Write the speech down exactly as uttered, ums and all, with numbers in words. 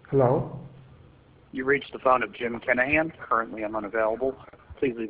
Hello? You reached the phone of Jim Kenahan. Currently, I'm unavailable. Please leave